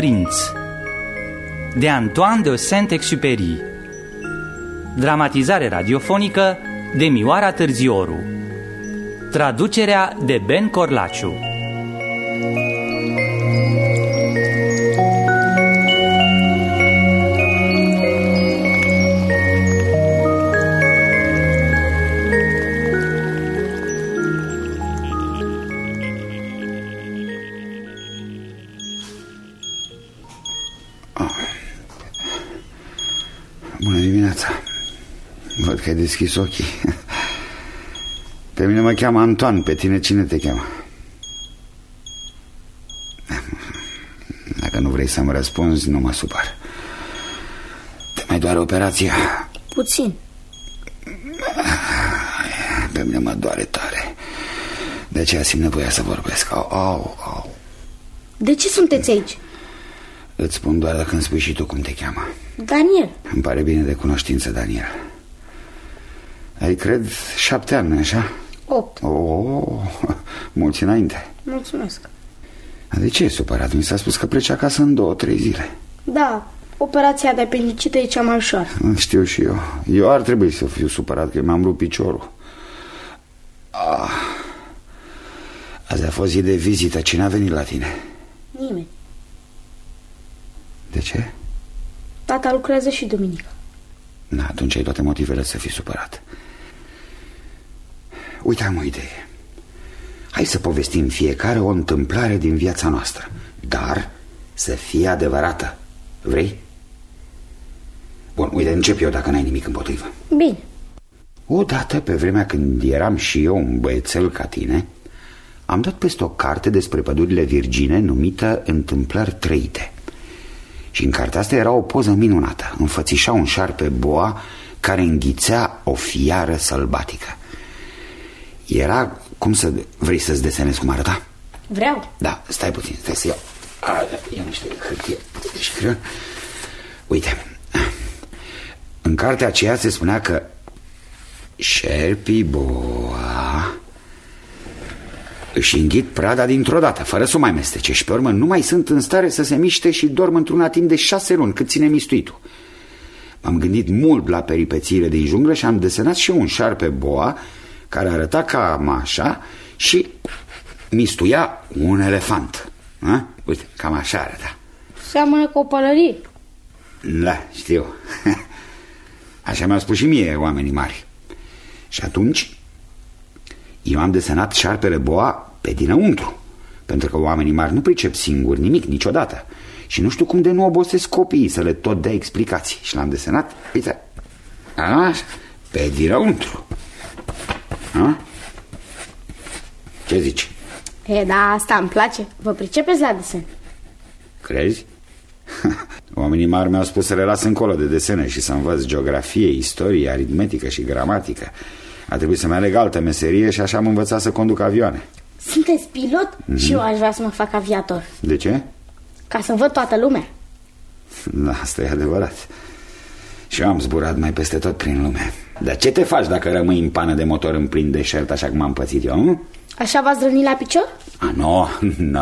Prinț de Antoine de Saint-Exupéry. Dramatizare radiofonică de Mioara Târzioru. Traducerea de Ben Corlaciu. Bună dimineața. Văd că ai deschis ochii. Pe mine mă cheamă Antoine, pe tine cine te cheamă? Dacă nu vrei să-mi răspunzi, nu mă supăr. Te mai doare operația? Puțin. Pe mine mă doare tare. De aceea simt nevoia să vorbesc. Au. De ce sunteți aici? Îți spun doar dacă îmi spui și tu cum te cheamă. Daniel. Îmi pare bine de cunoștință, Daniel. Ai, cred, 7 ani, nu-i așa? 8. Mulți înainte. Mulțumesc. De ce e supărat? Mi s-a spus că pleci acasă în 2-3 zile. Da, operația de apendicită e cea mai ușoară. Știu și eu. Eu ar trebui să fiu supărat că mi-am rupt piciorul. Azi a fost zi de vizită. Cine a venit la tine? Nimeni. De ce? Tata lucrează și duminică. Atunci ai toate motivele să fii supărat. Uite, am o idee. Hai să povestim fiecare o întâmplare din viața noastră, dar să fie adevărată. Vrei? Bun, uite, încep eu dacă n-ai nimic împotrivă. Bine. Odată, pe vremea când eram și eu un băiețel ca tine, am dat peste o carte despre pădurile virgine numită Întâmplări trăite. Și în cartea asta era o poză minunată. Înfățișa un șarpe boa care înghițea o fiară sălbatică. Era, cum să... Vrei să-ți desenezi cum arăta? Vreau. Da, stai puțin, stai să iau. Ia niște hârtie și creion. Uite, în cartea aceea se spunea că șerpii boa își înghit prada dintr-o dată, fără să o mai mestece, și pe urmă nu mai sunt în stare să se miște și dorm într-una timp de 6 luni, cât ține mistuitul. M-am gândit mult la peripețiile din junglă și am desenat și un șarpe boa care arăta cam așa și mistuia un elefant. Uite, cam așa arăta. Seamănă cu o pălărie. Da, știu. Așa mi-au spus și mie oamenii mari. Și atunci eu am desenat șarpele boa pe dinăuntru, pentru că oamenii mari nu pricep singuri nimic niciodată. Și nu știu cum de nu obosesc copiii să le tot dea explicații. Și l-am desenat, uite, așa, pe dinăuntru. Ce zici? Da, asta îmi place. Vă pricepeți la desen? Crezi? Oamenii mari mi-au spus să le las încolo de desene și să învăț geografie, istorie, aritmetică și gramatică. A trebuit să-mi aleg altă meserie și așa am învățat să conduc avioane. Sunteți pilot? Și eu aș vrea să mă fac aviator. De ce? Ca să văd toată lumea. Da, asta e adevărat. Și eu am zburat mai peste tot prin lume. Dar ce te faci dacă rămâi în pană de motor în plin deșert, așa cum am pățit eu, nu? Așa v-ați rănit la picior? Nu.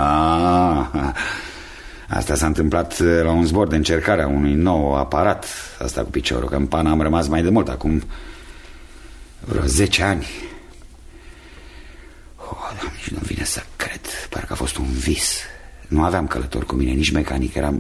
Asta s-a întâmplat la un zbor de încercare a unui nou aparat. Asta cu piciorul, că în pană am rămas mai de mult, acum vreo 10 ani. Doamne, și nu vine să cred. Parcă a fost un vis. Nu aveam călător cu mine, nici mecanic. Eram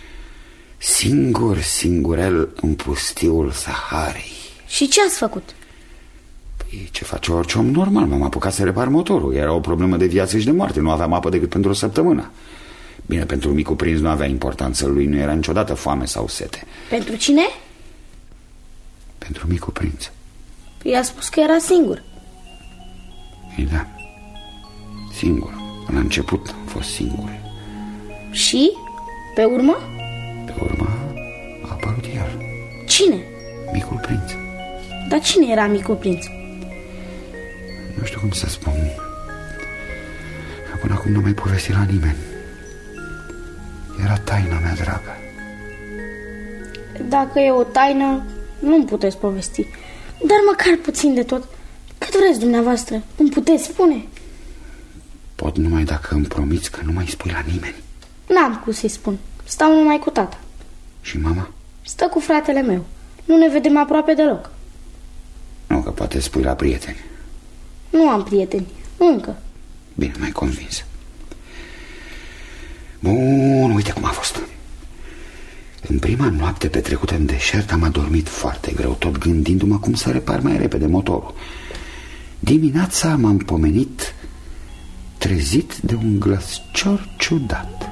singurel în pustiul Saharei. Și ce ați făcut? Păi, ce face orice om normal? M-am apucat să repar motorul. Era o problemă de viață și de moarte. Nu aveam apă decât pentru o săptămână. Bine, pentru micul prinț nu avea importanță. Lui nu era niciodată foame sau sete. Pentru cine? Pentru micul prinț. Păi a spus că era singur. Ei, da. Singur. La început am fost singur. Și? Pe urmă? Pe urmă a apărut el. Cine? Micul prinț. Dar cine era micul prinț? Nu știu cum să spun. Până acum nu mai povesti la nimeni. Era taina mea dragă. Dacă e o taină, nu-mi puteți povesti. Dar măcar puțin de tot. Cât vreți dumneavoastră, îmi puteți spune? Pot numai dacă îmi promiți că nu mai spui la nimeni. N-am cum să-i spun. Stau numai cu tata. Și mama? Stă cu fratele meu. Nu ne vedem aproape deloc. Nu, că poate spui la prieteni. Nu am prieteni, încă. Bine, m-ai convins. Bun, uite cum a fost. În prima noapte petrecută în deșert am adormit foarte greu, tot gândindu-mă cum să repar mai repede motorul. Dimineața m-am pomenit trezit de un glăscior ciudat.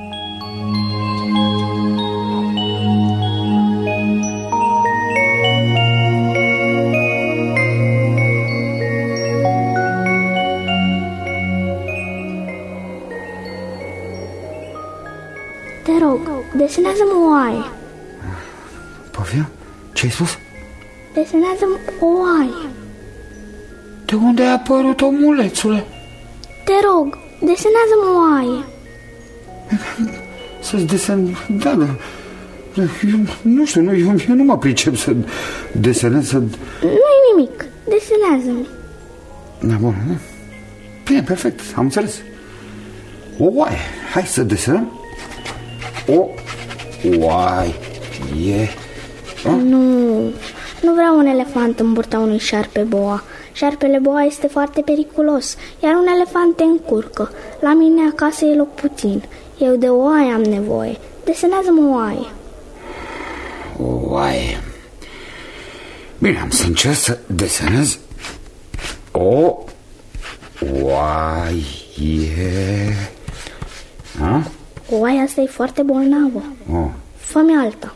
Te rog, desenează-mă o oaie. Poftim? Ce-ai spus? Desenează-mă o oaie. De unde ai apărut, omulețule? Te rog, desenează-mă o oaie. Să-ți desen... Da. Eu nu știu, eu nu mă pricep să desenez, să... Nu-i nimic, desenează-mă. Da, bun. Bine, perfect, am înțeles. O oaie, hai să desenăm. O oaie. Nu vreau un elefant în burta unui șarpe boa. Șarpele boa este foarte periculos, iar un elefant te încurcă. La mine acasă e loc puțin. Eu de oaie am nevoie. Desenează-mă o oaie. O oaie. Bine, am să încerc să desenez o oaie. Ha? Oaia asta e foarte bolnavă. Fă-mi alta.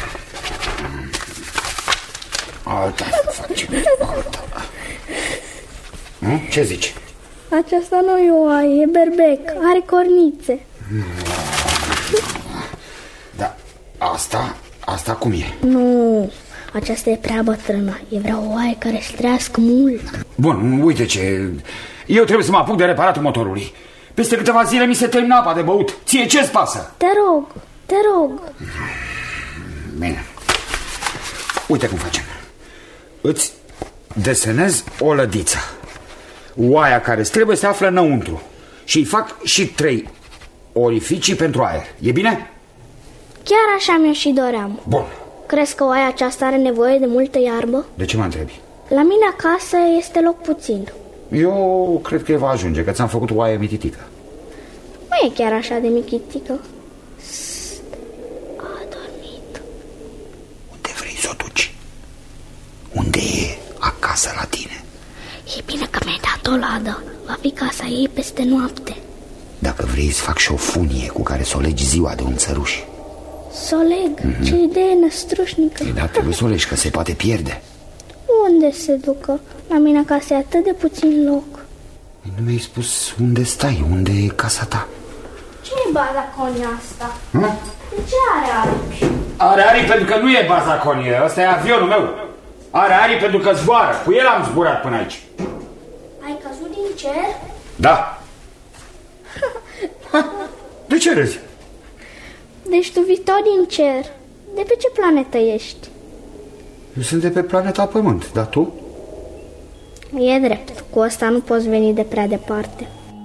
Alta, facem alta. Ce zici? Aceasta nu e o oaie, e berbec, are cornițe. Da, asta cum e? Nu, aceasta e prea bătrână. E vrea o oaie care să trăiască mult. Bun, uite ce... Eu trebuie să mă apuc de reparatul motorului. Peste câteva zile mi se termină apa de băut. Ție ce-ți pasă? Te rog. Bine. Uite cum facem. Îți desenez o lădiță. Oaia care trebuie se află înăuntru. Și îi fac și 3 orificii pentru aer. E bine? Chiar așa mi-o și doream. Bun. Crezi că oaia aceasta are nevoie de multă iarbă? De ce mă întrebi? La mine acasă este loc puțin. Eu cred că va ajunge, că ți-am făcut o oaie mititică. Nu e chiar așa de michitică. A dormit. Unde vrei să o duci? Unde e acasă la tine? E bine că mi-ai dat o ladă. Va fi casa ei peste noapte. Dacă vrei, îți fac și o funie cu care să o legi ziua de un țăruș. Să o leg? Ce idee năstrușnică. Da, trebuie să o legi, că se poate pierde. Unde se ducă? La mine acasă e atât de puțin loc. Nu mi-ai spus unde stai, unde e casa ta. Ce e bazaconia asta? De ce are aripi? Are aripi pentru că nu e bazaconie, ăsta e avionul meu. Are aripi pentru că zboară, cu el am zburat până aici. Ai căzut din cer? Da. De ce râzi? Deci tu vii tot din cer. De pe ce planetă ești? Eu sunt de pe planeta Pământ, dar tu? E drept, cu asta nu poți veni de prea departe.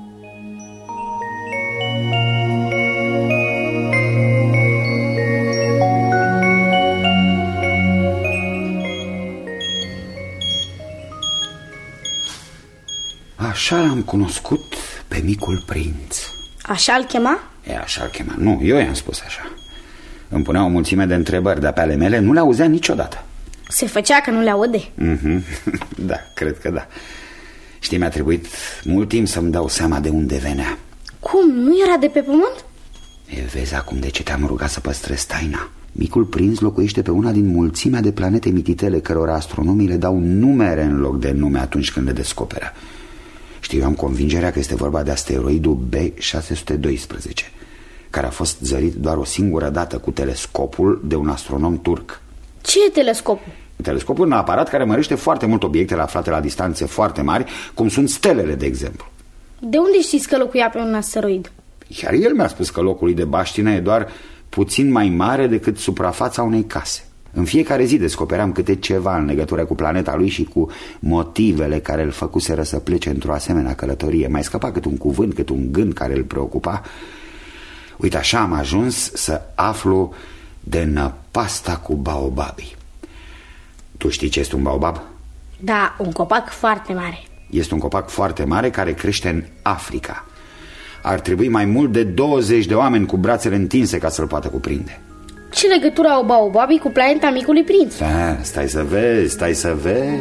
Așa l-am cunoscut pe Micul Prinț. Așa-l chema? E, așa-l chema. Nu, eu i-am spus așa. Îmi punea o mulțime de întrebări, dar pe ale mele nu le auzea niciodată. Se făcea că nu le aude. Da, cred că da. Știi, mi-a trebuit mult timp să-mi dau seama de unde venea. Cum? Nu era de pe pământ? Vezi acum de ce te-am rugat să păstrez taina. Micul Prinț locuiește pe una din mulțimea de planete mititele cărora astronomii le dau numere în loc de nume atunci când le descoperă. Știu, eu am convingerea că este vorba de asteroidul B612, care a fost zărit doar o singură dată cu telescopul de un astronom turc. Ce e telescopul? Telescopul e un aparat care mărește foarte mult obiectele aflate la distanțe foarte mari, cum sunt stelele, de exemplu. De unde știți că locuia pe un asteroid? Chiar el mi-a spus că locul lui de baștină e doar puțin mai mare decât suprafața unei case. În fiecare zi descoperam câte ceva în legătură cu planeta lui și cu motivele care îl făcuseră să plece într-o asemenea călătorie. Mai scăpa cât un cuvânt, cât un gând care îl preocupa. Uite, așa am ajuns să aflu de năpasta cu baobabii. Tu știi ce este un baobab? Da, un copac foarte mare. Este un copac foarte mare care crește în Africa. Ar trebui mai mult de 20 de oameni cu brațele întinse ca să-l poată cuprinde. Ce legătură au baobabii cu planeta Micului Prinț? Da, stai să vezi, stai să vezi.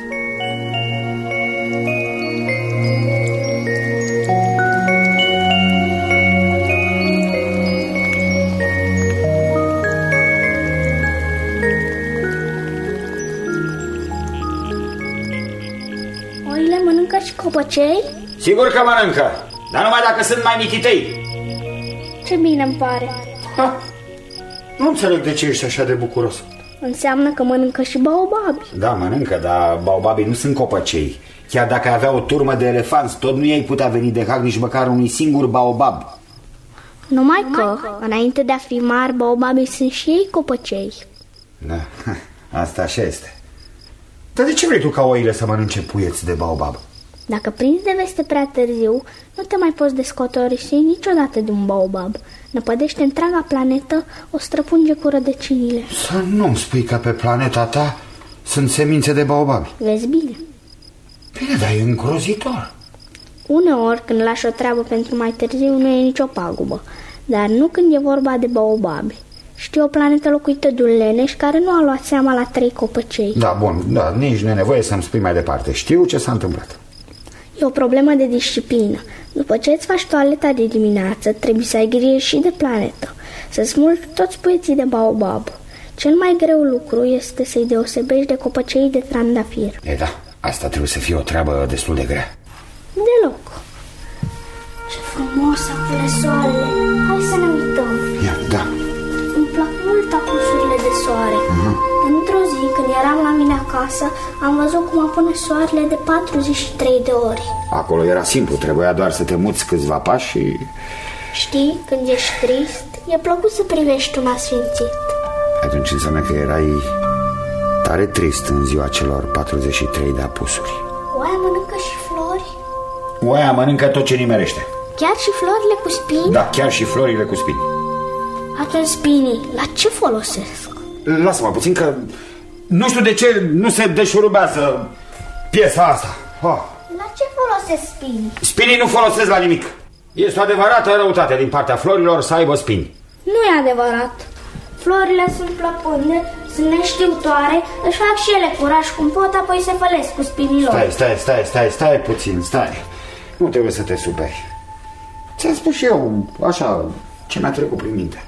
Oile mănâncă și copăcei? Sigur că mănâncă, dar numai dacă sunt mai mititei. Ce bine îmi pare. Ha, nu înțeleg de ce ești așa de bucuros. Înseamnă că mănâncă și baobabi. Da, mănâncă, dar baobabii nu sunt copăcei. Chiar dacă avea o turmă de elefanți, tot nu ei putea veni de hac nici măcar unui singur baobab. Numai că, înainte de a fi mari, baobabii sunt și ei copăcei. Da, asta așa este. Dar de ce vrei tu ca oile să mănânce puieți de baobab? Dacă prinzi de veste prea târziu, nu te mai poți descotorisi niciodată de un baobab. Năpădește întreaga planetă, o străpunge cu rădăcinile. Să nu-mi spui că pe planeta ta sunt semințe de baobabi. Vezi bine. Bine, dar e îngrozitor. Uneori, când lași o treabă pentru mai târziu, nu e nicio pagubă. Dar nu când e vorba de baobabi. Știu o planetă locuită de un leneș care nu a luat seama la 3 copăcei. Da, bun, da, nici nu e nevoie să-mi spui mai departe. Știu ce s-a întâmplat. E o problemă de disciplină. După ce îți faci toaleta de dimineață, trebuie să ai grijă și de planetă. Să smulgi toți puieții de baobab. Cel mai greu lucru este să-i deosebești de copăcei de trandafir. E da, asta trebuie să fie o treabă destul de grea. Deloc. Ce frumos apune soarele. Hai să ne uităm. Ia, da. Îmi plac mult apusurile de soare. Într-o zi, când eram la mine acasă, am văzut cum apune soarele de 43 de ori. Acolo era simplu, trebuia doar să te muți câțiva pași și... Știi, când ești trist, e plăcut să privești un asfințit. Atunci înseamnă că erai tare trist în ziua celor 43 de apusuri. Oaia mănâncă și flori? Oaia mănâncă tot ce nimerește. Chiar și florile cu spini? Da, chiar și florile cu spini. Atunci spinii, la ce folosesc? Lasă-mă puțin că nu știu de ce nu se deșurubează piesa asta. La ce folosesc spinii? Spinii nu folosesc la nimic. Este o adevărată răutate din partea florilor să aibă spini. Nu e adevărat. Florile sunt plăpânde, sunt neștiutoare, își fac și ele curaj cum pot, apoi se fălesc cu spinii lor. Stai puțin, stai. Nu trebuie să te superi. Ți-am spus și eu, așa, ce mi-a trecut prin minte.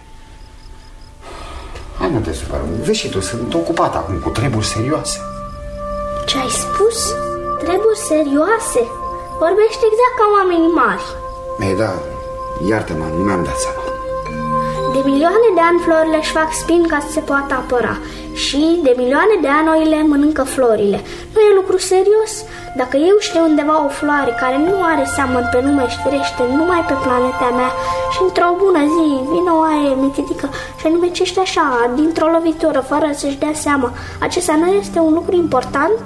Hai, nu te supăra, vezi și tu, sunt ocupat acum cu treburi serioase. Ce ai spus? Treburi serioase? Vorbești exact ca oamenii mari. Ei, da, iartă-mă, nu mi-am dat seama. De milioane de ani florile își fac spini ca să se poată apăra. Și de milioane de ani oile mănâncă florile. Nu e lucru serios? Dacă eu știu undeva o floare care nu are seamăn pe nume și trăiește numai pe planeta mea și într-o bună zi vine o oaie mititică și numește așa, dintr-o lovitură, fără să-și dea seama, acesta nu este un lucru important?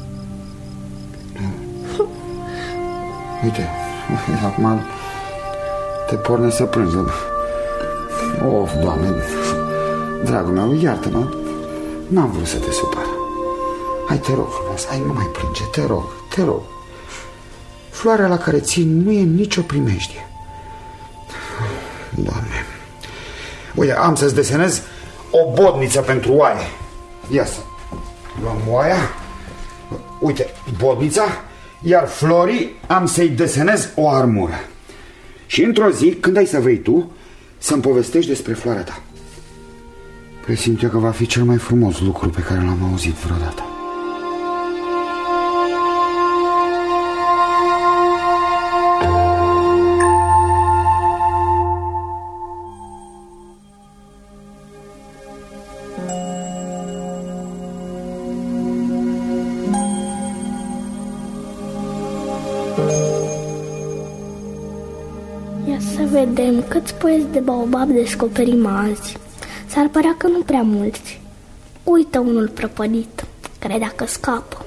Uite, acum te porne să plângi. Of, Doamne, dragul meu, iartă-mă, n-am vrut să te supăr. Hai, te rog frumos, hai, nu mai plânge, te rog. Floarea la care țin nu e nicio primejdie. Doamne, uite, am să-ți desenez o bodniță pentru oaie. Ia să luăm oaia. Uite, bodnița. Iar florii am să-i desenez o armură. Și într-o zi, când ai să vrei tu, să-mi povestești despre floarea ta. Presimt eu că va fi cel mai frumos lucru pe care l-am auzit vreodată. Ia să vedem câți puieți de baobab descoperim azi. S-ar părea că nu prea mulți. Uită unul prăpădit, credea că scapă.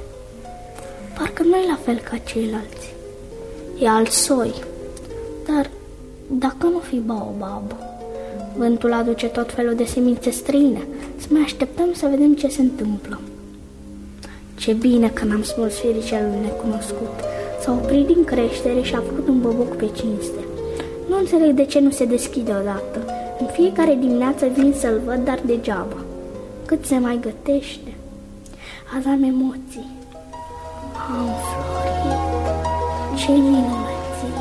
Parcă nu e la fel ca ceilalți. E alt soi. Dar Dacă nu fi baobab, vântul aduce tot felul de semințe străine. Să mai așteptăm să vedem ce se întâmplă. Ce bine că n-am smuls fiericelul necunoscut. S-a oprit din creștere și a făcut un băbuc pe cinste. Nu înțeleg de ce nu se deschide odată. În fiecare dimineață vin să-l văd, dar degeaba. Cât se mai gătește. Azi am emoții. Am florit. Ce minunăție!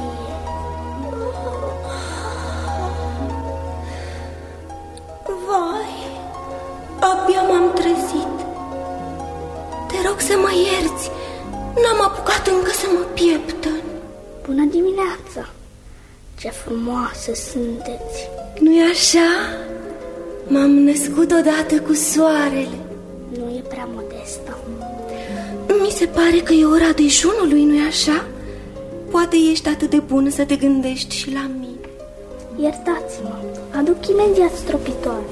Vai, abia m-am trezit. Te rog să mă ierți. N-am apucat încă să mă pieptăn. Bună dimineața! Ce frumoasă sunteți! Nu-i așa? M-am născut odată cu soarele. Nu e prea modestă. Mi se pare că e ora dejunului, nu-i așa? Poate ești atât de bună să te gândești și la mine. Iertați-mă, aduc imediat stropitoare.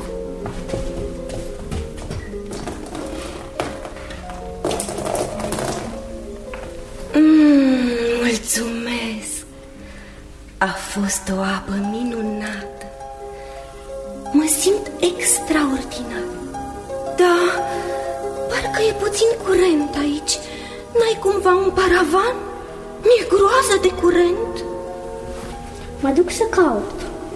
Mulțumesc! A fost o apă minunată. Mă simt extraordinar. Da, parcă e puțin curent aici. N-ai cumva un paravan? Mi-e groază de curent. Mă duc să caut.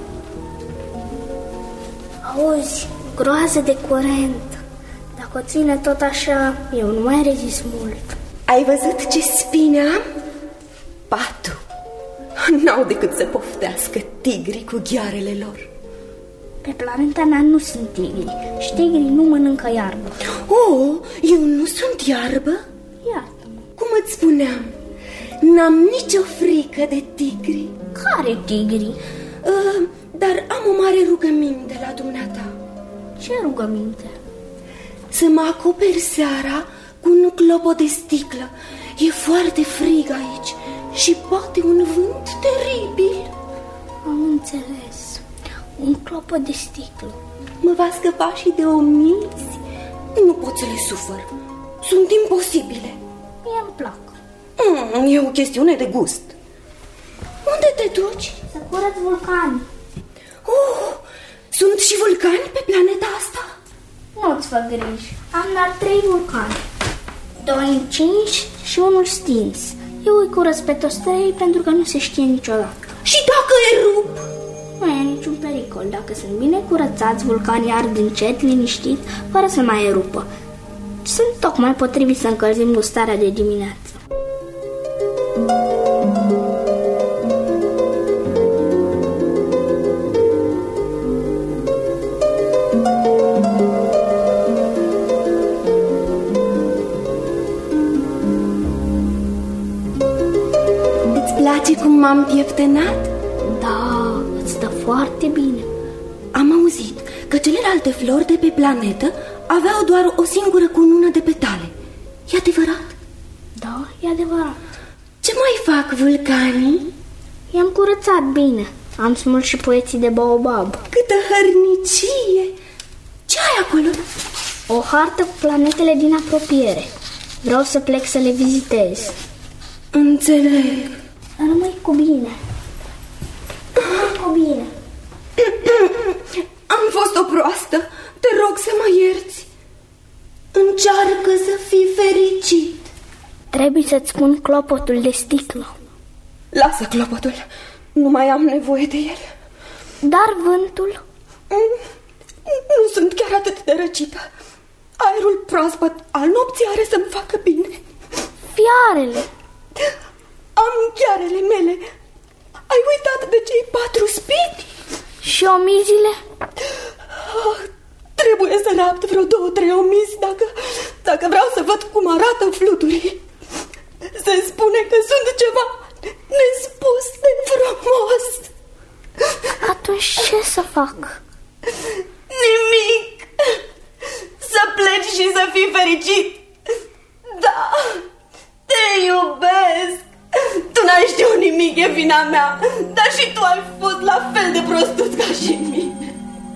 Auzi, groază de curent. Dacă o ține tot așa, eu nu mai rezist mult. Ai văzut ce spine am? 4. N-au decât să poftească tigrii cu ghearele lor. Pe planeta mea nu sunt tigri și tigrii nu mănâncă iarbă. Oh, eu nu sunt iarbă? Iartă-mă. Cum îți spuneam, n-am nicio frică de tigri. Care tigri? Dar am o mare rugăminte la dumneata. Ce rugăminte? Să mă acoperi seara cu un clopot de sticlă. E foarte frig aici și poate un vânt teribil. Am înțeles. Un clopot de sticlă. Mă va scăpa și de omizi. Nu pot să le sufăr. Sunt imposibile. Mie-mi plac. E o chestiune de gust. Unde te duci? Să curăț vulcani. Sunt și vulcani pe planeta asta? Nu-ți fă griji. Am doar 3 vulcani. 2 încinși și unul stins. Eu îi curăț pe toți 3 pentru că nu se știe niciodată. Și dacă erup? Nu e niciun pericol. Dacă sunt bine curățați, vulcanii ard încet, liniștit, fără să mai erupă. Sunt tocmai potrivit să încălzim gustarea de dimineață. Îți place cum m-am pieptănat? Da, îți stă foarte bine. Am auzit că celelalte flori de pe planetă aveau doar o singură cunună de petale. E adevărat? Da, e adevărat. Ce mai fac vulcanii? I-am curățat bine. Am smuls și poeții de baobab. Câtă hărnicie! Ce ai acolo? O hartă cu planetele din apropiere. Vreau să plec să le vizitez. Înțeleg. Rămâi cu bine. Rămâi cu bine. Am fost o proastă. Te rog să mă ierți. Încearcă să fii fericit. Trebuie să-ți spun clopotul de sticlă. Lasă clopotul. Nu mai am nevoie de el. Dar vântul? Nu sunt chiar atât de răcită. Aerul proaspăt al nopții are să-mi facă bine. Fiarele. Am ghearele mele. Ai uitat de cei 4 spini? Și omizile? Trebuie să rapt vreo 2-3 omizi dacă vreau să văd cum arată fluturii. Se spune că sunt ceva nespus de frumos. Atunci ce să fac? Nimic. Să pleci și să fii fericit. Da, te iubesc. Tu n-ai știut nimic, e vina mea. Dar și tu ai fost la fel de prostuț ca și mine.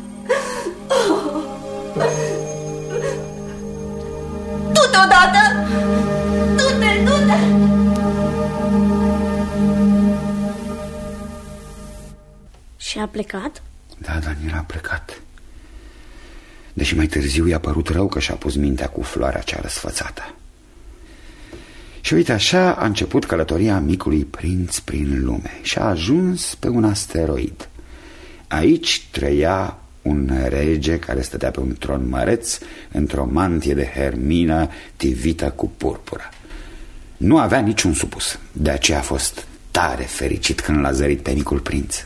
Du-te odată. Du-te, du-te. a plecat? Da, Daniel a plecat. Deși mai târziu i-a părut rău că și-a pus mintea cu floarea cea răsfățată. Și uite așa a început călătoria micului prinț prin lume și a ajuns pe un asteroid. Aici trăia un rege care stătea pe un tron măreț într-o mantie de hermină tivită cu purpură. Nu avea niciun supus, de aceea a fost tare fericit când l-a zărit pe micul prinț.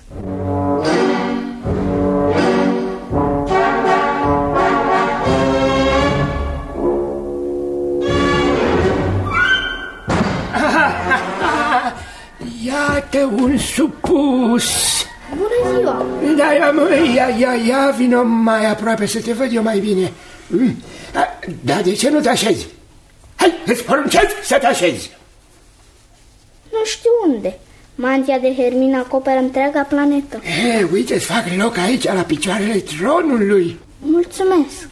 Iată un supus. Bună ziua! Da, ia, vino mai aproape să te văd eu mai bine. Da, de ce nu te așezi? Hai, îți poruncesc să te așezi. Nu știu unde. Mantia de hermină acoperă întreaga planetă. Uite, îți fac loc aici, la picioarele tronului. Mulțumesc.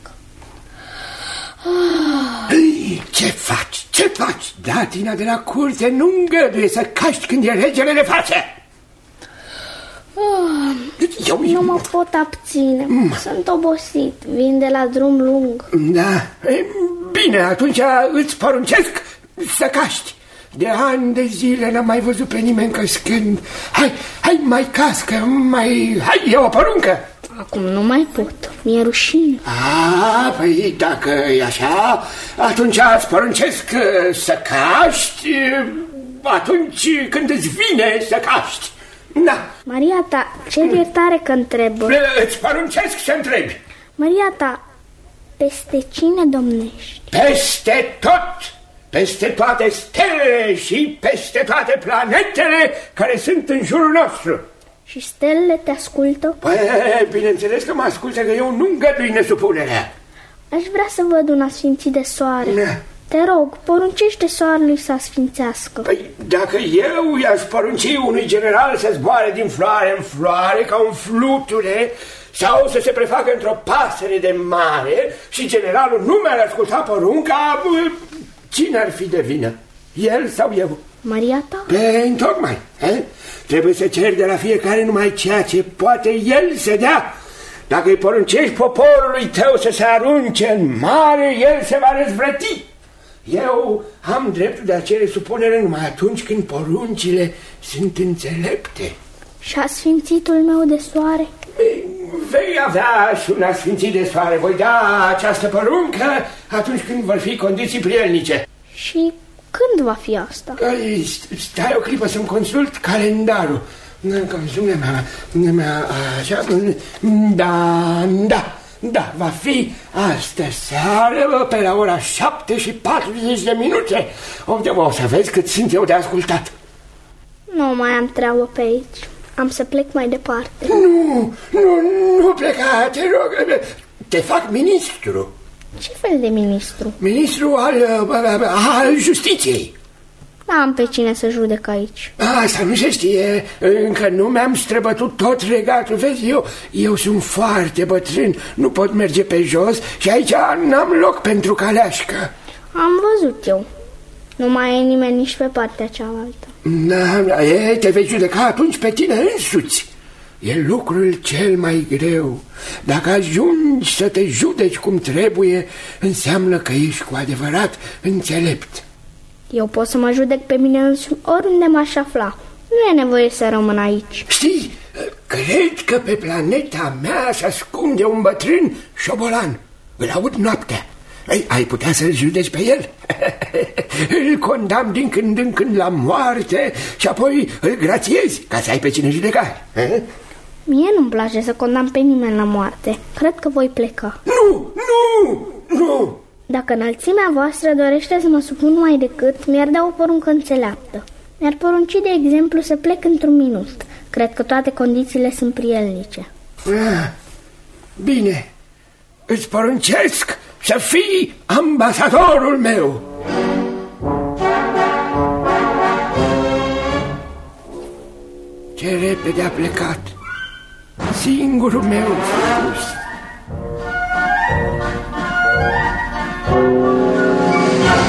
Ce faci? Ce faci? Datina de la curte nu îngăduie să caști când e regele de față. Nu mă pot abține. Sunt obosit. Vin de la drum lung. Da, bine, atunci îți poruncesc să caști. De ani de zile n-am mai văzut pe nimeni căscând. Hai, mai cască, hai, e o poruncă. Acum nu mai pot, mi-e rușine. Păi dacă e așa, atunci îți poruncesc să caști atunci când îți vine să caști. Da. Maria ta, cer iertare că întreb. Îți poruncesc să întrebi. Maria ta, peste cine domnești? Peste tot, peste toate stelele și peste toate planetele care sunt în jurul nostru. Și stelele te ascultă? Păi, bineînțeles că mă ascultă, că eu nu îngădui nesupunerea. Aș vrea să văd un asfințit de soare. Te rog, poruncește soarelui să asfințească. Păi, dacă eu i-aș porunci unui general să zboare din floare în floare ca un fluture, sau să se prefacă într-o pasăre de mare și generalul nu mi-ar asculta porunca, cine ar fi de vină? El sau eu? Maria ta? Întocmai. Trebuie să ceri de la fiecare numai ceea ce poate el să dea. Dacă îi poruncești poporului tău să se arunce în mare, el se va răzvrăti. Eu am dreptul de a cere supunere numai atunci când poruncile sunt înțelepte. Și asfințitul meu de soare? Vei avea și un asfințit de soare. Voi da această poruncă atunci când vor fi condiții prielnice. Și când va fi asta? Stai o clipă să-mi consult calendarul. Da, va fi astă seară pe la ora 7:40. O să vezi cât sunt eu de ascultat. Nu mai am treabă pe aici. Am să plec mai departe. Nu pleca, te rog. Te fac ministru. Ce fel de ministru? Ministru al justiției. N-am pe cine să judec aici. Asta nu se știe. Încă nu mi-am străbătut tot regatul. Vezi, eu sunt foarte bătrân. Nu pot merge pe jos și aici n-am loc pentru caleașcă. Am văzut eu. Nu mai e nimeni nici pe partea cealaltă. Te vei judeca atunci pe tine însuți. E lucrul cel mai greu. Dacă ajungi să te judeci cum trebuie, înseamnă că ești cu adevărat înțelept. Eu pot să mă judec pe mine însumi oriunde m-aș afla. Nu e nevoie să rămân aici. Știi, cred că pe planeta mea se ascunde un bătrân șobolan. Îl aud noaptea. Ai putea să-l judeci pe el? Îl condamn din când în când la moarte și apoi îl grațiezi ca să ai pe cine judeca. Mie nu-mi place să condamn pe nimeni la moarte. Cred că voi pleca. Nu! Dacă înălțimea voastră dorește să mă supun mai decât, mi-ar da o poruncă înțeleaptă. Mi-ar porunci, de exemplu, să plec într-un minut. Cred că toate condițiile sunt prielnice. Bine, îți poruncesc să fii ambasadorul meu. Ce repede a plecat singurul meu supus.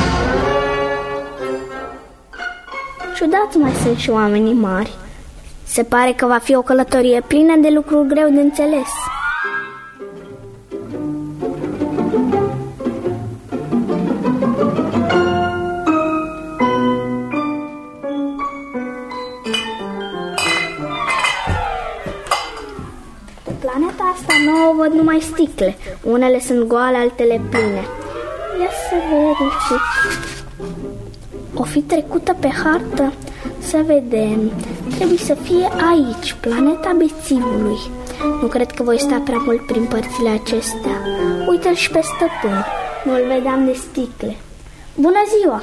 Ciudați mai sunt și oamenii mari. Se pare că va fi o călătorie plină de lucruri greu de înțeles. Pe planeta asta nouă văd numai sticle. Unele sunt goale, altele pline. Ia să verific. O fi trecută pe hartă? Să vedem. Trebuie să fie aici, planeta Bețivului. Nu cred că voi sta prea mult prin părțile acestea. Uite-l și pe stăpân. Nu-l vedeam de sticle. Bună ziua!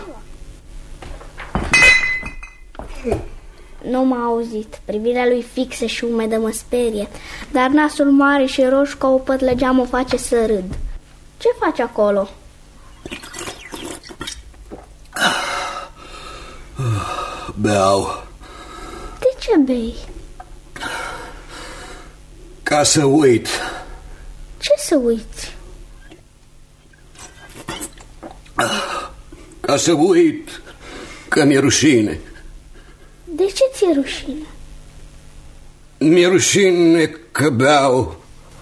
Nu m-a auzit. Privirea lui fixă și umedă mă sperie, dar nasul mare și roșu ca o pătlăgea mă face să râd. Ce faci acolo? Beau. De ce bei? Ca să uit. Ce să uiți? Ca să uit că mi-e rușine. De ce ți-e rușine? Mi-e rușine că beau.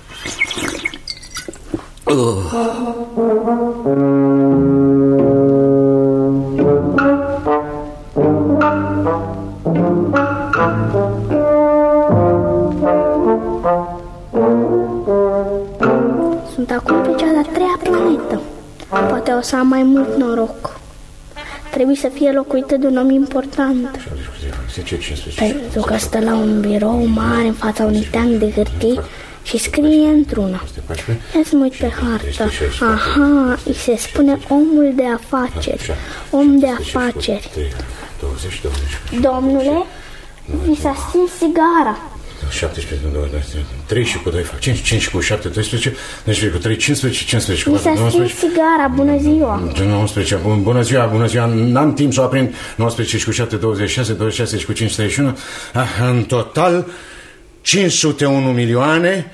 Sunt acum pe cea de-a treia planetă. Poate o să am mai mult noroc. Trebuie să fie locuită de un om important. Pentru că stă la un birou mare în fața unui teanc de hârtii și scrie într-una. Ia să mă uit pe hartă. Aha, îi se spune omul de afaceri. Om de afaceri. Domnule, vi s-a stins sigara. 17, 3 și cu 2 fac 5 cu 7, 12, 12 cu 3, 15, 15 cu 4, 19. Mi s-a stins sigara, bună ziua. 19, bună ziua, n-am timp să o aprind. 19 și cu 7, 26, 26 și cu 5, 31. În total 501 milioane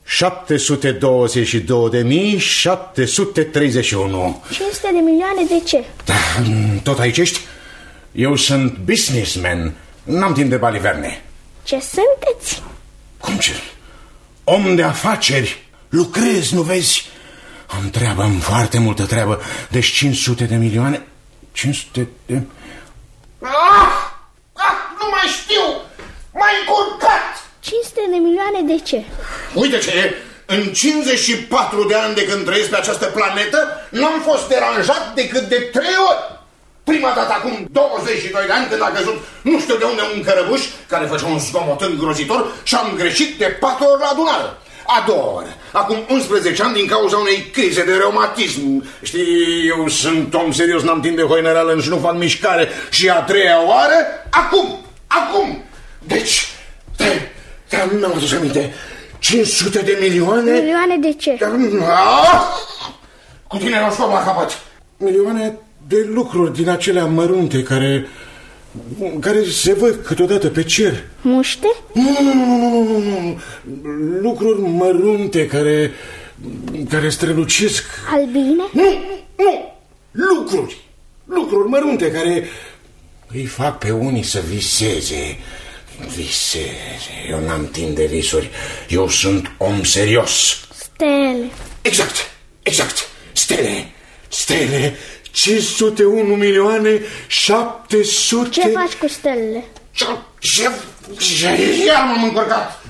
722.731. 500 de milioane de ce? Da, tot aici ești? Eu sunt businessman, n-am timp de baliverne. Ce sunteți? Cum ce? Om de afaceri. Lucrez, nu vezi? Am treabă, am foarte multă treabă. Deci 500 de milioane. 500 de... Nu mai știu! M-ai încurcat! 500 de milioane de ce? Uite ce, în 54 de ani de când trăiesc pe această planetă, n-am fost deranjat decât de 3 ori. Prima dată acum 22 de ani, când a căzut nu știu de unde un cărăbuș care făcea un zgomot îngrozitor și am greșit de 4 ori la adunare. A doua oară, acum 11 ani, din cauza unei crize de reumatism. Știi, eu sunt om serios, n-am timp de hoinerală și nu fac mișcare. Și a treia oară, acum. Deci, mi-am adus aminte, 500 de milioane... Milioane de ce? Cu tine la scop la capăt. Milioane de lucruri din acelea mărunte care se văd câteodată pe cer. Muște? Nu. Lucruri mărunte care strălucesc. Albine? Nu. Lucruri mărunte care îi fac pe unii să viseze. Eu n-am timp de visuri. Eu sunt om serios. Stele. Exact. Stele. 501 milioane 700... Ce faci cu stelele? Iar m-am încurcat.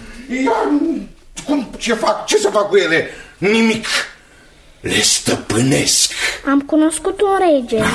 Ce să fac cu ele? Nimic. Le stăpânesc. Am cunoscut un rege.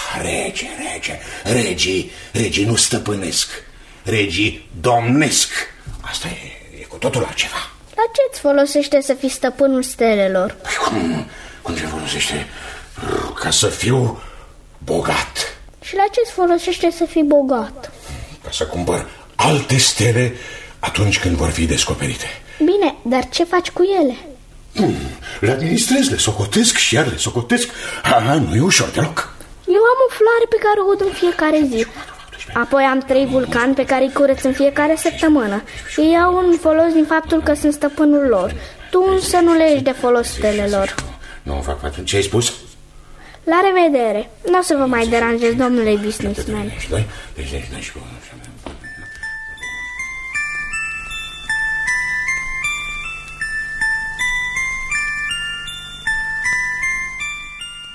Regii nu stăpânesc. Regii domnesc. Asta e cu totul altceva. La ce îți folosește să fii stăpânul stelelor? Cum ce folosește? Ca să fiu bogat. Și la ce îți folosește să fii bogat? Ca să cumpăr alte stele atunci când vor fi descoperite. Bine, dar ce faci cu ele? Le administrez, le socotesc și iar le socotesc. Nu e ușor deloc. Eu am o floare pe care o ud în fiecare zi. Apoi am 3 vulcani pe care îi curăț în fiecare săptămână. Și iau un folos din faptul că sunt stăpânul lor. Tu însă nu le ești de folos stelelor. Nu fac atunci. Ce ai spus? La revedere. Nu o să vă mai deranjez, domnule businessman.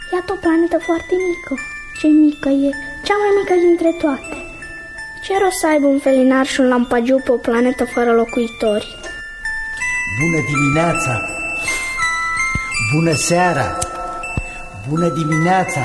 Iată o planetă foarte mică. Ce mică e, cea mai mică dintre toate. Ce rost să aibă un felinar și un lampagiu pe o planetă fără locuitori? Bună dimineața! Bună seara! Bună dimineața!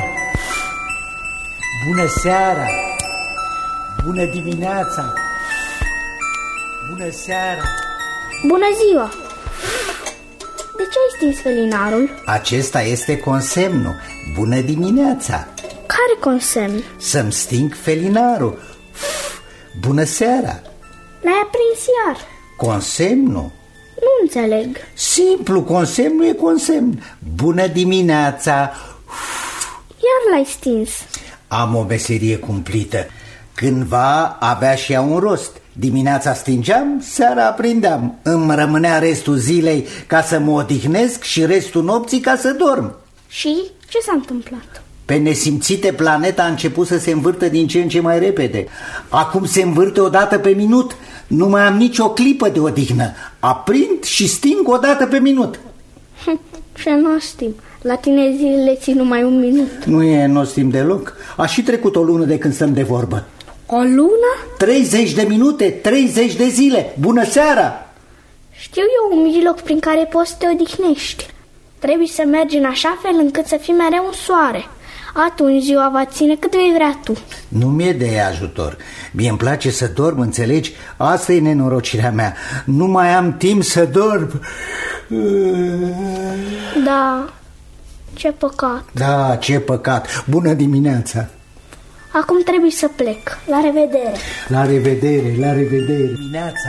Bună seara! Bună dimineața! Bună seara! Bună ziua! De ce ai stins felinarul? Acesta este consemnul. Bună dimineața! Care consemn? Să-mi sting felinarul. Bună seara! L-ai aprins iar. Consemnul? Nu înțeleg. Simplu, consemnul e consemn. Bună dimineața! Iar l-ai stins. Am o meserie cumplită. Cândva avea și ea un rost. Dimineața stingeam, seara aprindeam. Îmi rămânea restul zilei ca să mă odihnesc și restul nopții ca să dorm. Și ce s-a întâmplat? Pe nesimțite, planeta a început să se învârtă din ce în ce mai repede. Acum se învârte o dată pe minut. Nu mai am nicio clipă de odihnă. Aprind și sting o dată pe minut. Ce nostim. La tine zilele țin numai un minut. Nu e nostim deloc. A și trecut o lună de când stăm de vorbă. O lună? 30 de minute, 30 de zile. Bună seara! Știu eu un mijloc prin care poți să te odihnești. Trebuie să mergi în așa fel încât să fii mereu în soare. Atunci ziua va ține cât vei vrea tu. Nu mi-e de ajutor. Mie-mi place să dorm, înțelegi? Asta e nenorocirea mea. Nu mai am timp să dorm. Da, ce păcat. Da, ce păcat. Bună dimineața. Acum trebuie să plec. La revedere. La revedere, la revedere. Dimineața.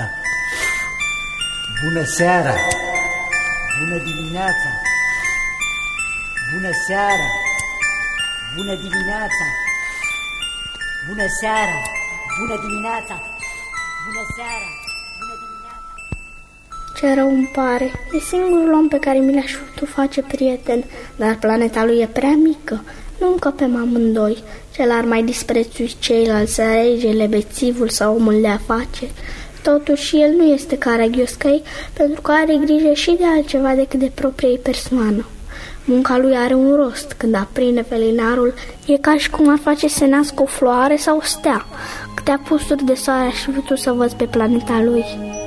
Bună seara. Bună dimineața. Bună seara. Bună dimineața. Bună seara. Bună dimineața. Bună seara. Bună dimineața. Ce rău îmi pare. E singurul om pe care mi l-aș putea face prieten, dar planeta lui e prea mică. Nu încăpem amândoi. Cel ar mai disprețui ceilalți, regele, bețivul sau omul de afaceri. Totuși, el nu este caragios ca ei, pentru că are grijă și de altceva decât de propria ei persoană. Munca lui are un rost. Când aprinde felinarul, e ca și cum ar face să nască o floare sau o stea. Câte apusuri de soare aș fi putut să văd pe planeta lui.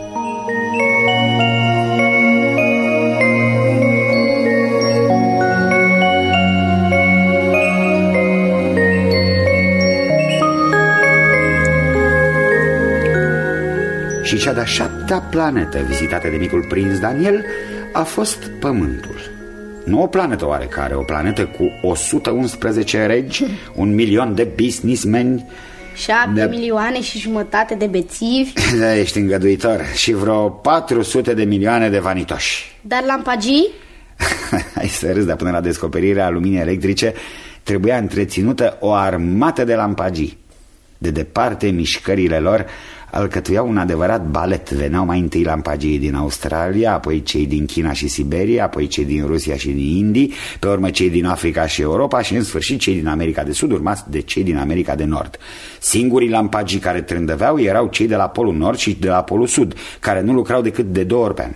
Și cea de-a 7-a planetă vizitată de micul prinț Daniel a fost Pământul. Nu o planetă oarecare, o planetă cu 111 regi, 1.000.000 de businessmeni, 7 milioane și jumătate de bețivi. Da, ești îngăduitor. Și vreo 400 de milioane de vanitoși. Dar lampagii? Hai să râzi, dar până la descoperirea luminii electrice trebuia întreținută o armată de lampagii. De departe, mișcările lor alcătuiau un adevărat balet. Veneau mai întâi lampagii din Australia, apoi cei din China și Siberia, apoi cei din Rusia și din Indii, pe urmă cei din Africa și Europa și în sfârșit cei din America de Sud, urmați de cei din America de Nord. Singurii lampagii care trândăveau erau cei de la Polul Nord și de la Polul Sud, care nu lucrau decât de 2 ori pe an.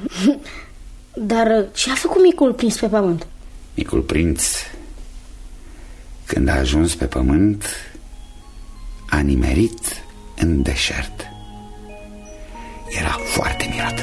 Dar ce a făcut micul prinț pe Pământ? Micul prinț, când a ajuns pe Pământ, a nimerit în deșert. Era foarte mirat.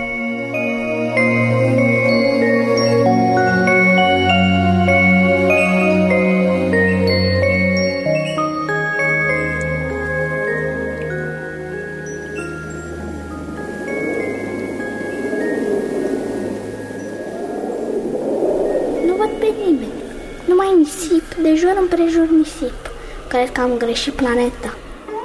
Nu văd pe nimeni. Numai nisip, de jur împrejur nisip. Cred că am greșit planeta.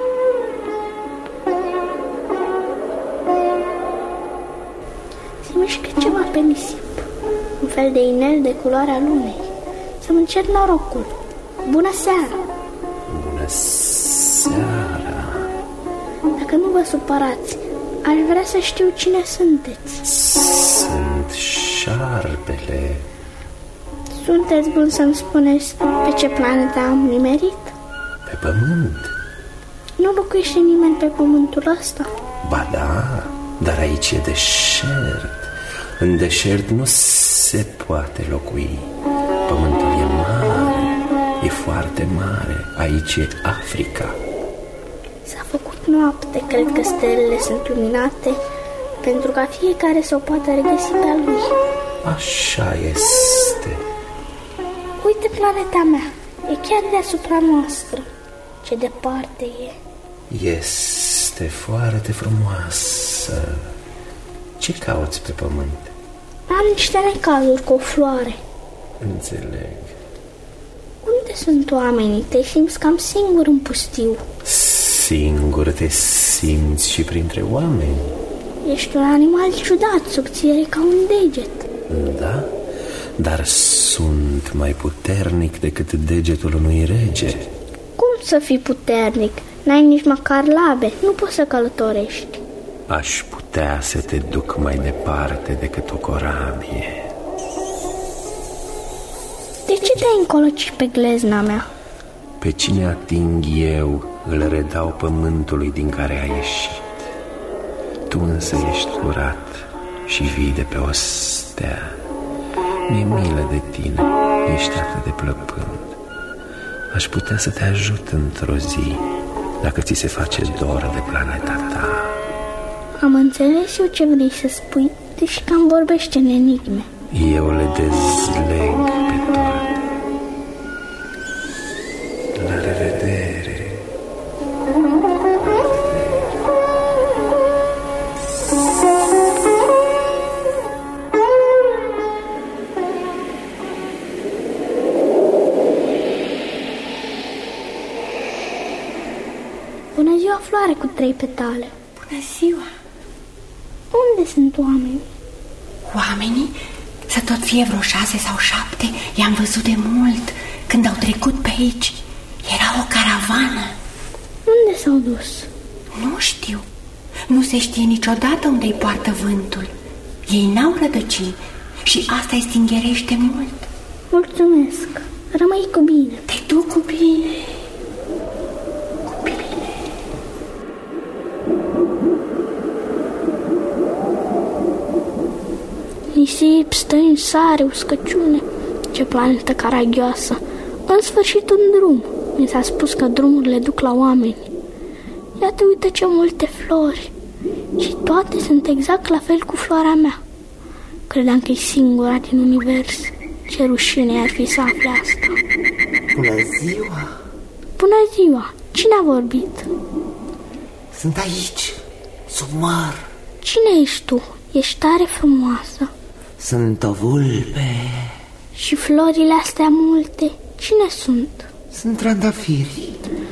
Se mișcă ceva pe nisip, un fel de inel de culoarea lunei. Să-mi încerc norocul. Bună seara! Bună seara! Dacă nu vă supărați, aș vrea să știu cine sunteți. Sunt șarpele. Sunteți bun să-mi spuneți pe ce planetă am nimerit? Pe Pământ. Nu locuiește nimeni pe pământul ăsta? Ba da, dar aici e deșert. În deșert nu se poate locui. Pământul e mare. foarte mare. Aici e Africa. S-a făcut noapte, cred că stelele sunt luminate, pentru ca fiecare să o poată regăsi pe a lui. Așa este. Uite planeta mea, e chiar deasupra noastră. Ce departe e. Este foarte frumoasă. Ce cauți pe pământ? Am niște necazuri cu o floare. Înțeleg. Unde sunt oamenii? Te simți cam singur în pustiu. Singur te simți și printre oameni. Ești un animal ciudat, subțire ca un deget. Da, dar sunt mai puternic decât degetul unui rege. Cum să fii puternic? N-ai nici măcar labe, nu poți să călătorești. Aș putea să te duc mai departe decât o corabie. De ce te-ai încolocit pe glezna mea? Pe cine ating eu, îl redau pământului din care ai ieșit. Tu însă ești curat și vii de pe o stea. Mi-e milă de tine, ești atât de plăpând. Aș putea să te ajut într-o zi, dacă ți se face dor de planeta ta. Am înțeles eu ce vrei să spui, deși cam vorbește în enigme. Eu le dezleg pe toate. La revedere. Bună ziua, floare cu 3 petale. Bună ziua. Unde sunt oamenii? Oamenii? Să tot fie vreo 6 sau 7. I-am văzut de mult când au trecut pe aici. Era o caravană. Unde s-au dus? Nu știu. Nu se știe niciodată unde-i poartă vântul. Ei n-au rădăcini și asta îi stingerește mult. Mulțumesc. Rămâi cu bine. Te duc cu bine. Nisip, stăni, sare, uscăciune. Ce planetă caragioasă. În sfârșit un drum. Mi s-a spus că drumurile duc la oameni. Iată, uite ce multe flori. Și toate sunt exact la fel cu floarea mea. Credeam că e singura din univers. Ce rușine ar fi să afle asta. Bună ziua! Bună ziua! Cine a vorbit? Sunt aici, sub măr. Cine ești tu? Ești tare frumoasă. Sunt o vulpe. Și florile astea multe, cine sunt? Sunt trandafiri.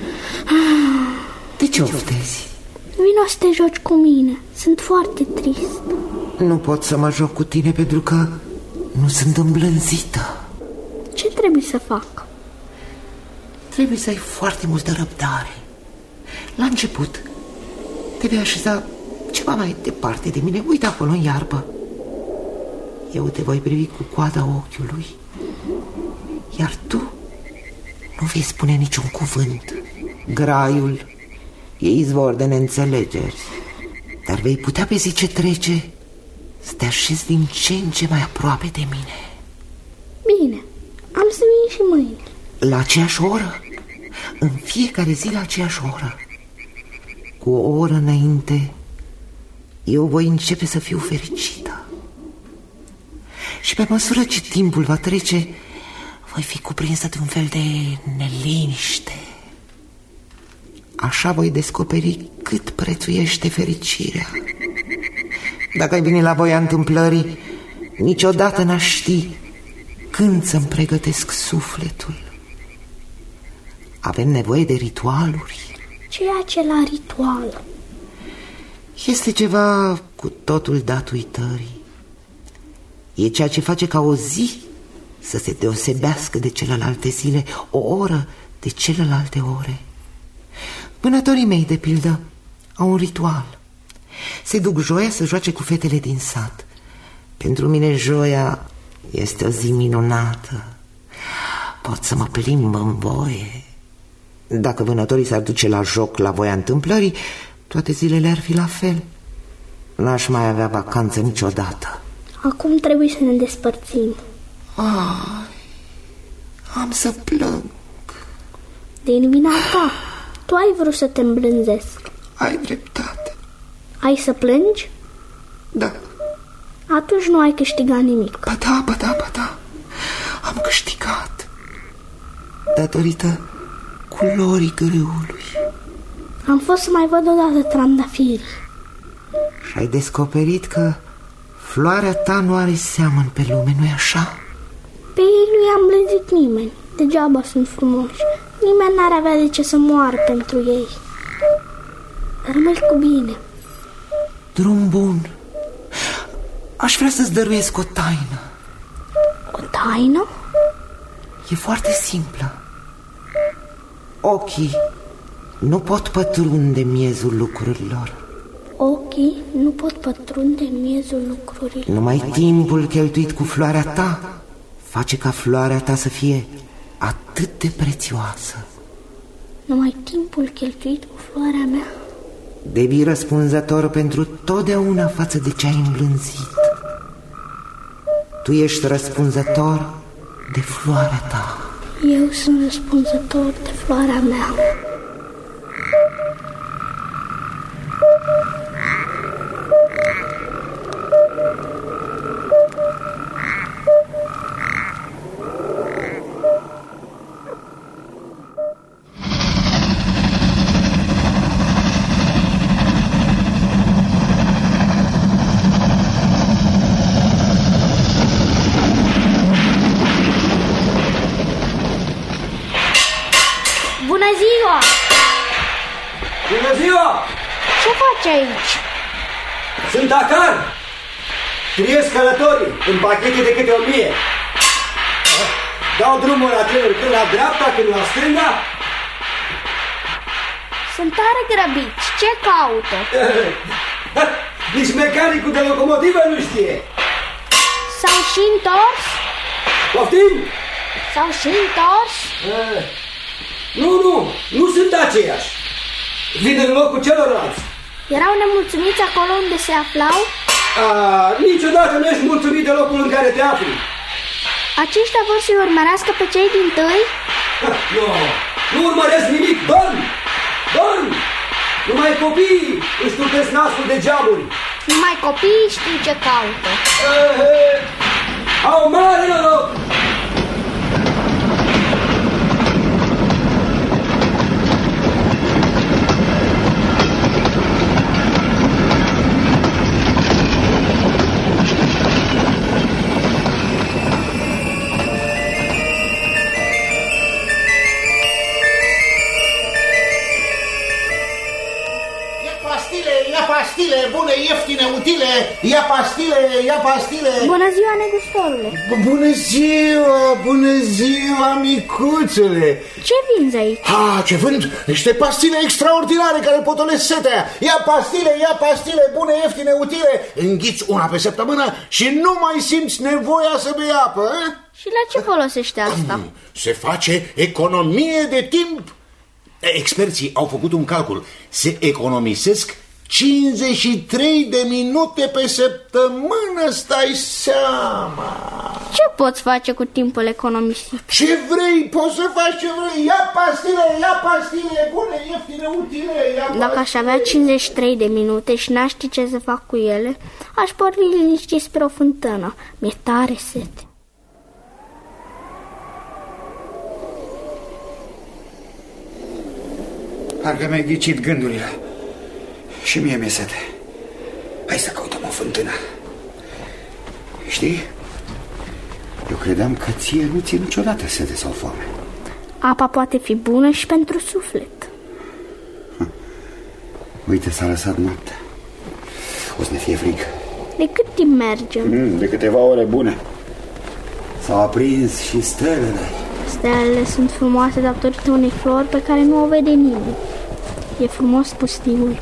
De ce oftezi? Vino să te joci cu mine, sunt foarte trist. Nu pot să mă joc cu tine pentru că nu sunt îmblânzită. Ce trebuie să fac? Trebuie să ai foarte multă răbdare. La început te vei așeza ceva mai departe de mine. Uite acolo în iarbă. Eu te voi privi cu coada ochiului, iar tu nu vei spune niciun cuvânt. Graiul e izvor de neînțelegeri, dar vei putea pe zi ce trece să te așezi din ce în ce mai aproape de mine. Bine, am să vin și mâine. La aceeași oră? În fiecare zi la aceeași oră. Cu o oră înainte eu voi începe să fiu fericită. Și pe măsură ce timpul va trece, voi fi cuprinsă de un fel de neliniște. Așa voi descoperi cât prețuiește fericirea. Dacă ai venit la voia întâmplării, niciodată n-aș ști când să-mi pregătesc sufletul. Avem nevoie de ritualuri. Ce e acela ritual? Este ceva cu totul dat uitării. E ceea ce face ca o zi să se deosebească de celelalte zile, o oră de celelalte ore. Vânătorii mei, de pildă, au un ritual. Se duc joia să joace cu fetele din sat. Pentru mine joia este o zi minunată. Pot să mă plimb în voie. Dacă vânătorii s-ar duce la joc la voia întâmplării, toate zilele ar fi la fel. N-aș mai avea vacanță niciodată. Acum trebuie să ne despărțim. Ai, am să plâng. Din vina ta. Tu ai vrut să te îmblânzesc. Ai dreptate. Ai să plângi? Da. Atunci nu ai câștigat nimic. Ba da. Am câștigat. Datorită culorii grâului. Am fost să mai văd odată trandafirii. Și ai descoperit că floarea ta nu are seamăn pe lume, nu-i așa? Pe ei nu i-a îmblânzit nimeni. Degeaba sunt frumoși. Nimeni n-ar avea de ce să moară pentru ei. Rămâi cu bine. Drum bun. Aș vrea să-ți dăruiesc o taină. O taină? E foarte simplă. Ochii nu pot pătrunde miezul lucrurilor. Ochii nu pot pătrunde miezul lucrurilor. Numai timpul cheltuit cu floarea ta face ca floarea ta să fie atât de prețioasă. Numai timpul cheltuit cu floarea mea. Devii răspunzător pentru totdeauna față de ce ai îmblânzit. Tu ești răspunzător de floarea ta. Eu sunt răspunzător de floarea mea. Bună ziua! Ce faci aici? Sunt Acar. Triez călătorii în pachete de câte 1000. Dau drumul la trenuri când la dreapta, când la stânga. Sunt tare grăbiți. Ce caută? Nici mecanicul de locomotivă nu știe. S-au și întors? Poftim? S-au și întors? Nu sunt aceiași. Vin în locul celorlalți. Erau nemulțumiți acolo unde se aflau? Niciodată nu ești mulțumit de locul în care te afli. Aceștia vor să-i urmărească pe cei dintâi? Nu urmăresc nimic, dorm! Numai copiii își tulpesc nasul de geamuri. Numai copiii știu ce caută. Au mare noroc! Pastile bune, ieftine, utile. Ia pastile. Bună ziua, negustorule. Bună ziua, micuțule. Ce vinzi aici? Ce vând? Niște pastile extraordinare care potolesc setea. Ia pastile bune, ieftine, utile. Înghiți una pe săptămână și nu mai simți nevoia să bei apă. Și la ce folosește asta? Se face economie de timp. Experții au făcut un calcul. Se economisesc 53 de minute pe săptămână, stai seama. Ce poți face cu timpul economisit? Ce vrei, poți să faci ce vrei. Ia pastile, bune, ieftine, utile. Dacă aș avea 53 de minute și n-aș ști ce să fac cu ele, aș porni liniștit spre o fântână. Mi-e tare sete. Parcă mi-ai ghicit gândurile. Și mie mi-e sete. Hai să căutăm o fântână. Știi? Eu credeam că ție nu ți-e niciodată sete sau foame. Apa poate fi bună și pentru suflet. Uite, s-a lăsat noaptea. O să ne fie frig. De cât timp mergem? De câteva ore bune. S-au aprins și stelele. Stelele sunt frumoase datorită unei flori pe care nu o vede nimeni. E frumos pustiul.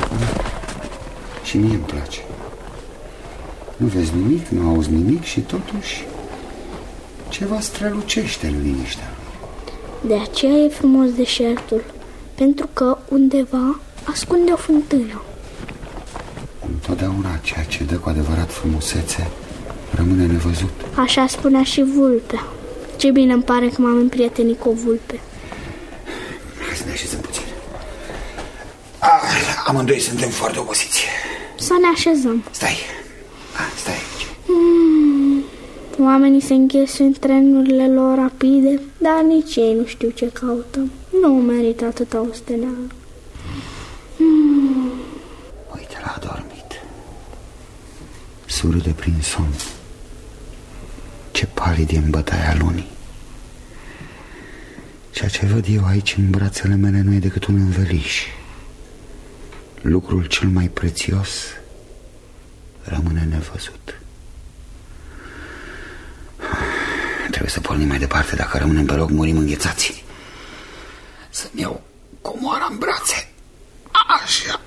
Și mie îmi place. Nu vezi nimic, nu auzi nimic și totuși ceva strălucește în liniștea. De aceea e frumos deșertul, pentru că undeva ascunde o fântână. Întotdeauna ceea ce dă cu adevărat frumusețe rămâne nevăzut. Așa spunea și vulpea. Ce bine îmi pare că m-am împrietenit cu o vulpe. Amândoi suntem foarte obosiți. Să ne așezăm. Stai aici. Oamenii se înghesuie în trenurile lor rapide, dar nici ei nu știu ce caută. Nu merită atâta osteneală. Uite, l-a adormit. Surâde prin somn. Ce palid e în bătaia lunii. Ceea ce văd eu aici în brațele mele nu e decât un înveliș. Lucrul cel mai prețios rămâne nevăzut. Trebuie să pornim mai departe. Dacă rămânem pe loc, murim înghețați. Să-mi iau comoara în brațe. Așa.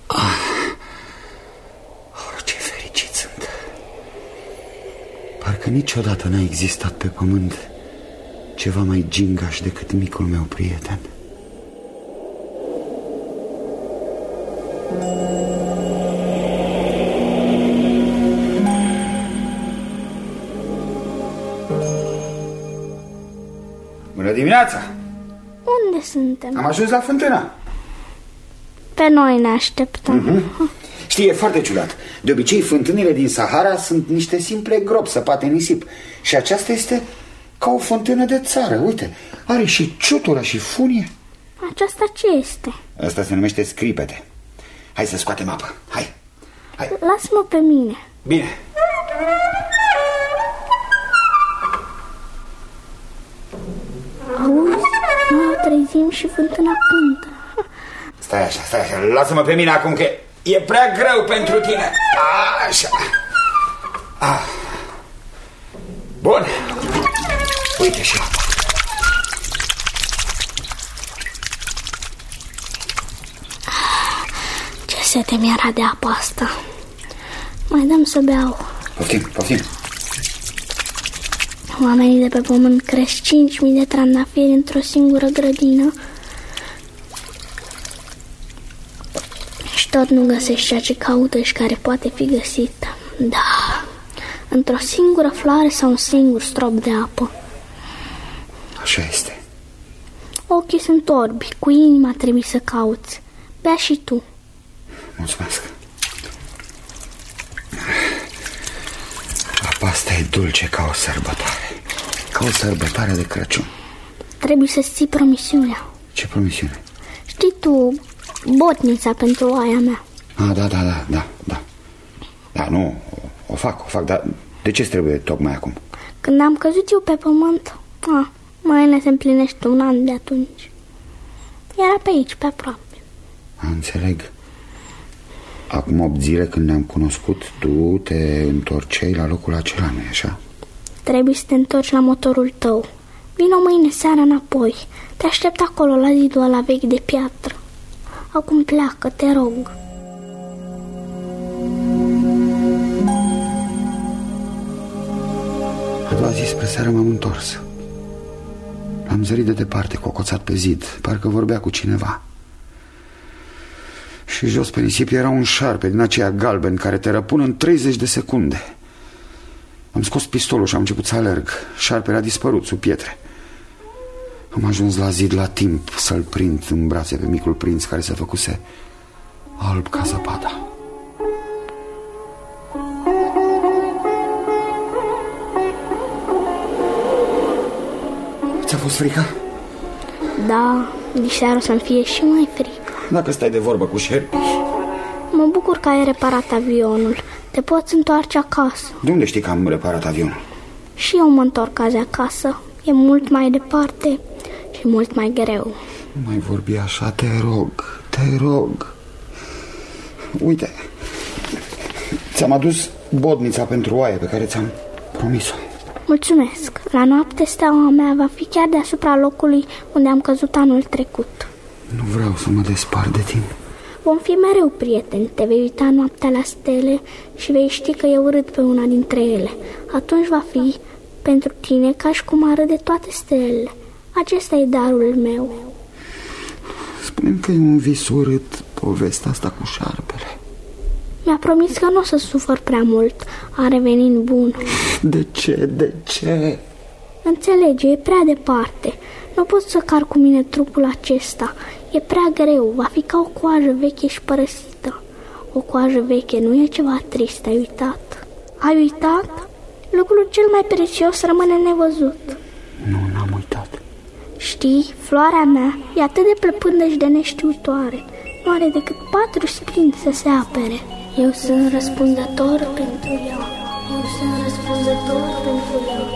Ce fericit sunt. Parcă niciodată n-a existat pe pământ ceva mai gingaș decât micul meu prieten. Bună dimineața! Unde suntem? Am ajuns la fântână. Pe noi ne așteptăm. Știi, e foarte ciudat. De obicei, fântânile din Sahara sunt niște simple gropi săpate în nisip. Și aceasta este ca o fântână de țară. Uite, are și ciutură și funie. Aceasta ce este? Asta se numește scripete. Hai să scoatem apă. Hai. Lasă-mă pe mine. Bine. Auzi? Noi trezim și fântâna cântă. Stai așa. Lasă-mă pe mine acum că e prea greu pentru tine. Așa. Bun. Uite și apa. Ce sete mi-era de apă asta. Mai dăm să beau. Poftim. Oamenii de pe pământ cresc 5.000 de trandafiri într-o singură grădină și tot nu găsești ceea ce caută și care poate fi găsit. Da, într-o singură floare sau un singur strop de apă. Așa este. Ochii sunt orbi, cu inima trebuie să cauți. Bea și tu. Mulțumesc. Apa asta e dulce ca o sărbătoare. Ca o sărbătoare de Crăciun. Trebuie să-ți ții promisiunea. Ce promisiune? Știi tu botnița pentru oaia mea? Da, nu, o fac, dar de ce trebuie tocmai acum? Când am căzut eu pe pământ, mâine se împlinește un an de atunci. Era pe aici, pe aproape. Înțeleg. Acum 8 zile când ne-am cunoscut, tu te întorceai la locul acela, nu-i așa? Trebuie să te întorci la motorul tău. Vino mâine seara înapoi. Te aștept acolo la zidul ăla vechi de piatră. Acum pleacă, te rog. A doua zi spre seară m-am întors. L-am zărit de departe, cocoțat pe zid. Parcă vorbea cu cineva. Și jos pe nisip era un șarpe din aceia galbeni care te răpun în 30 de secunde. Am scos pistolul și am început să alerg. Șarpele a dispărut sub pietre. Am ajuns la zid la timp să-l prind în brațe pe micul prinț care se făcuse alb ca zăpada. Ți-a fost frică? Da, diseară o să-mi fie și mai frică. Dacă stai de vorbă cu șerpi. Mă bucur că ai reparat avionul. Te poți întoarce acasă. De unde știi că am reparat avionul? Și eu mă întorc azi acasă. E mult mai departe și mult mai greu. Nu mai vorbi așa, te rog. Uite, ți-am adus bodnița pentru oaie pe care ți-am promis-o. Mulțumesc. La noapte steaua mea va fi chiar deasupra locului unde am căzut anul trecut. Nu vreau să mă despart de tine. Vom fi mereu prieteni. Te vei uita noaptea la stele și vei ști că eu râd pe una dintre ele. Atunci va fi pentru tine ca și cum ar râde toate stelele. Acesta e darul meu. Spune-mi că e un vis urât povestea asta cu șarpele. Mi-a promis că nu o să sufăr prea mult. A revenit bun. De ce? Înțelege, e prea departe. Nu pot să car cu mine trupul acesta. E prea greu, va fi ca o coajă veche și părăsită. O coajă veche nu e ceva trist, ai uitat? Ai uitat? Lucrul cel mai prețios rămâne nevăzut. Nu, n-am uitat. Știi, floarea mea e atât de plăpândă și de neștiutoare. Nu are decât 4 sprini să se apere. Eu sunt răspunzător pentru ea. Eu sunt răspunzător pentru ea.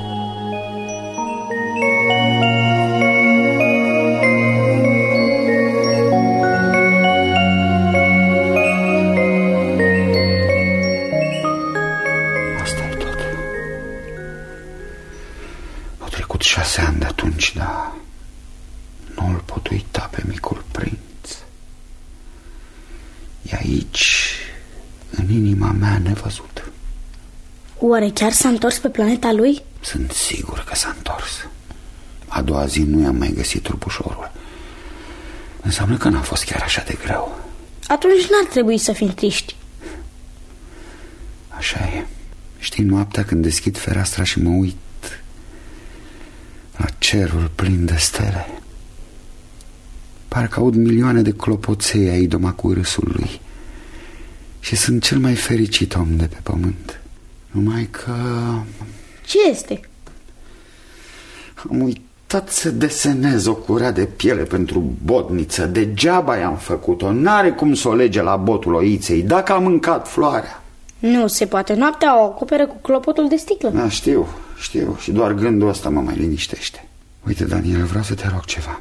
Asta e tot. Au trecut 6 ani de atunci, dar nu-l pot uita pe micul prinț. E aici, în inima mea, nevăzut. Oare chiar s-a întors pe planeta lui? Sunt sigur că s-a întors. A doua zi nu i-am mai găsit trupușorul. Înseamnă că n-a fost chiar așa de greu. Atunci n-ar trebui să fim triști. Așa e. Știi, noaptea când deschid fereastra și mă uit la cerul plin de stele, parcă aud milioane de clopoței ai domacul râsul lui și sunt cel mai fericit om de pe pământ. Numai că... Ce este? Am uitat să desenez o curea de piele pentru botniță. Degeaba i-am făcut-o. N-are cum să o lege la botul oiței dacă a mâncat floarea. Nu se poate. Noaptea o acoperă cu clopotul de sticlă. Da, știu. Și doar gândul ăsta mă mai liniștește. Uite, Daniel, vreau să te rog ceva.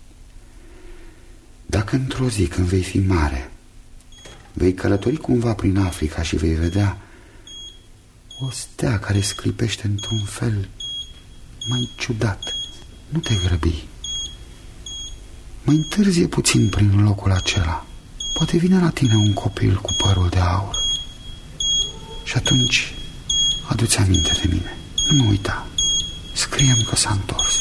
Dacă într-o zi când vei fi mare, vei călători cumva prin Africa și vei vedea o stea care sclipește într-un fel mai ciudat, nu te grăbi. Mai întârzie puțin prin locul acela. Poate vine la tine un copil cu părul de aur. Și atunci adu-ți aminte de mine. Nu mă uita. Scrie-mi că s-a întors.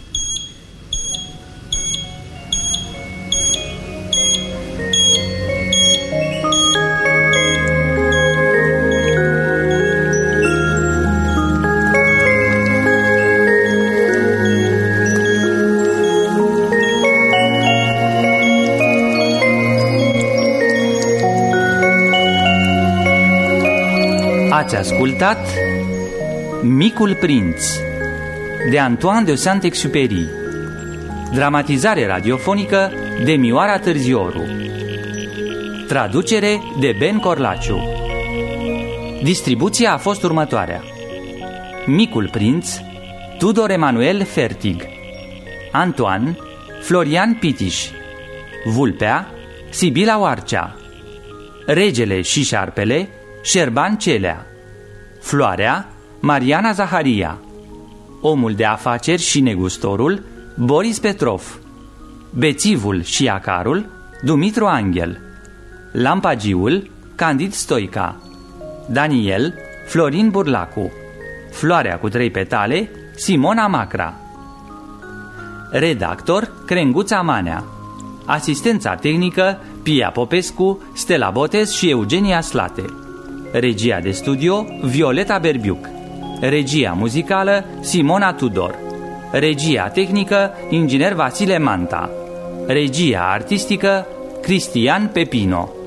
Ați ascultat Micul Prinț de Antoine de Saint-Exupéry, dramatizare radiofonică de Mioara Târzioru, traducere de Ben Corlaciu. Distribuția a fost următoarea: Micul Prinț, Tudor Emanuel Fertig; Antoine, Florian Pitiș; Vulpea, Sibila Oarcea; Regele și Șarpele, Șerban Celea; Floarea, Mariana Zaharia; Omul de afaceri și negustorul, Boris Petrov; Bețivul și Acarul, Dumitru Anghel; Lampagiul, Candid Stoica; Daniel, Florin Burlacu; Floarea cu 3 petale, Simona Macra. Redactor, Crenguța Manea. Asistența tehnică, Pia Popescu, Stella Botez și Eugenia Slate. Regia de studio, Violeta Berbiuc. Regia muzicală, Simona Tudor. Regia tehnică, inginer Vasile Manta. Regia artistică, Cristian Pepino.